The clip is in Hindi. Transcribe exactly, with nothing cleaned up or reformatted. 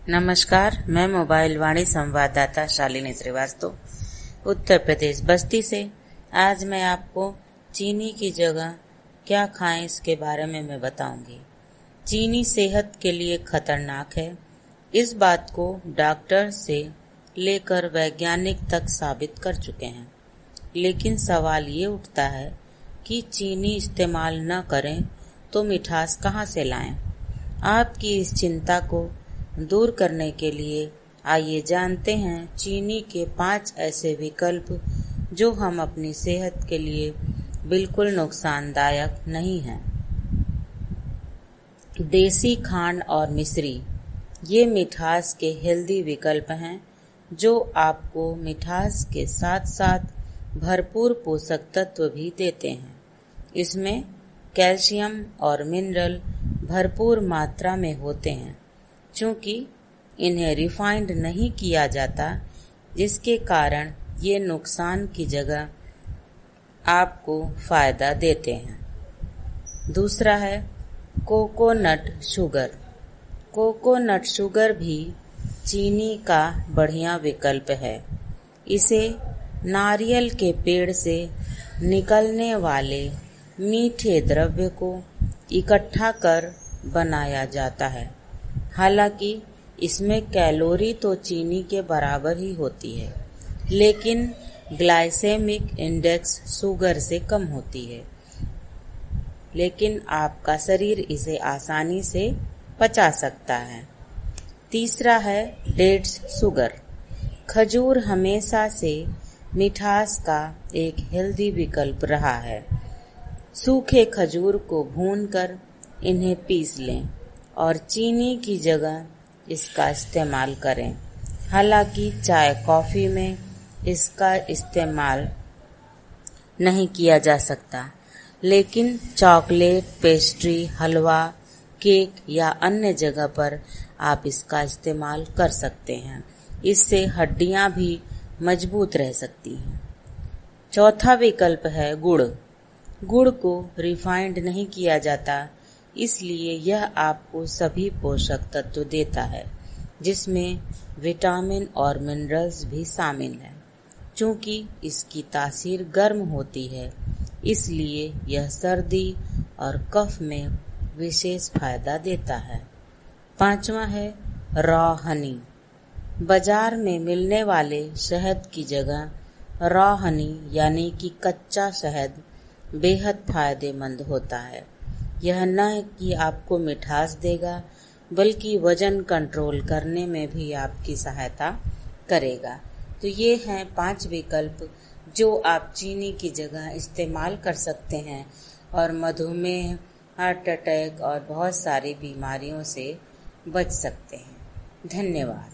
नमस्कार, मैं मोबाइल वाणी संवाददाता शालिनी श्रीवास्तव उत्तर प्रदेश बस्ती से। आज मैं आपको चीनी की जगह क्या खाएं इसके बारे में मैं बताऊंगी। चीनी सेहत के लिए खतरनाक है। इस बात को डॉक्टर से लेकर वैज्ञानिक तक साबित कर चुके हैं। लेकिन सवाल ये उठता है कि चीनी इस्तेमाल न करें तो मिठास कहाँ से लाएं? आपकी इस चिंता को दूर करने के लिए आइए जानते हैं चीनी के पांच ऐसे विकल्प जो हम अपनी सेहत के लिए बिल्कुल नुकसानदायक नहीं हैं। देसी खांड और मिश्री ये मिठास के हेल्दी विकल्प हैं जो आपको मिठास के साथ साथ भरपूर पोषक तत्व भी देते हैं। इसमें कैल्शियम और मिनरल भरपूर मात्रा में होते हैं। चूँकि इन्हें रिफाइंड नहीं किया जाता, जिसके कारण ये नुकसान की जगह आपको फायदा देते हैं। दूसरा है कोकोनट शुगर। कोकोनट शुगर भी चीनी का बढ़िया विकल्प है। इसे नारियल के पेड़ से निकलने वाले मीठे द्रव्य को इकट्ठा कर बनाया जाता है। हालांकि इसमें कैलोरी तो चीनी के बराबर ही होती है, लेकिन ग्लाइसेमिक इंडेक्स शुगर से कम होती है, लेकिन आपका शरीर इसे आसानी से पचा सकता है। तीसरा है डेट्स शुगर। खजूर हमेशा से मिठास का एक हेल्दी विकल्प रहा है। सूखे खजूर को भूनकर इन्हें पीस लें और चीनी की जगह इसका इस्तेमाल करें। हालांकि चाय कॉफ़ी में इसका इस्तेमाल नहीं किया जा सकता, लेकिन चॉकलेट, पेस्ट्री, हलवा, केक या अन्य जगह पर आप इसका इस्तेमाल कर सकते हैं। इससे हड्डियां भी मजबूत रह सकती हैं। चौथा विकल्प है गुड़। गुड़ को रिफाइंड नहीं किया जाता, इसलिए यह आपको सभी पोषक तत्व देता है, जिसमें विटामिन और मिनरल्स भी शामिल हैं। चूँकि इसकी तासीर गर्म होती है, इसलिए यह सर्दी और कफ में विशेष फायदा देता है। पांचवा है रॉ हनी। बाजार में मिलने वाले शहद की जगह रॉ हनी यानी कि कच्चा शहद बेहद फायदेमंद होता है। यह न कि आपको मिठास देगा, बल्कि वजन कंट्रोल करने में भी आपकी सहायता करेगा। तो ये हैं पांच विकल्प जो आप चीनी की जगह इस्तेमाल कर सकते हैं और मधुमेह, हार्ट अटैक और बहुत सारी बीमारियों से बच सकते हैं। धन्यवाद।